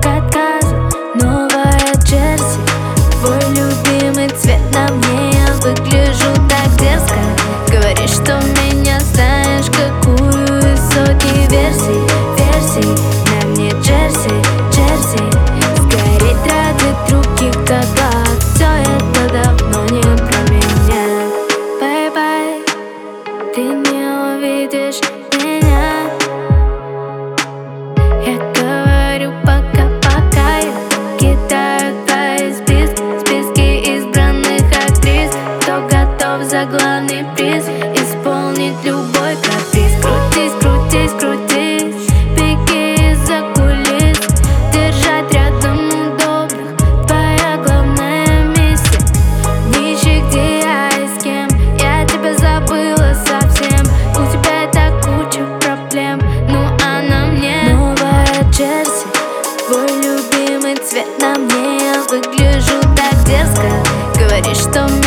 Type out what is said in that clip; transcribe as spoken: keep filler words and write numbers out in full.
к отказу. Новая джерси, твой любимый цвет на мне. Я выгляжу так дерзко. Говоришь, что меня знаешь, какую из сотни версий, версий. На мне джерси, джерси. Сгореть ради других догад. Все это давно не про меня. Бай-бай, ты не увидишь меня. Я говорю пока-пока. Я кидаю твои списки, списки избранных актрис. Кто готов за главный приз исполнить любой каприз. Крутись, крутись, крутись, беги из-за кулис. Держать рядом удобных — твоя главная миссия. Нищий, где я и с кем, я тебя забыла совсем. У тебя и так куча проблем, ну а на мне новая джерси, твой любимый цвет на мне. Я выгляжу так дерзко. Говоришь, что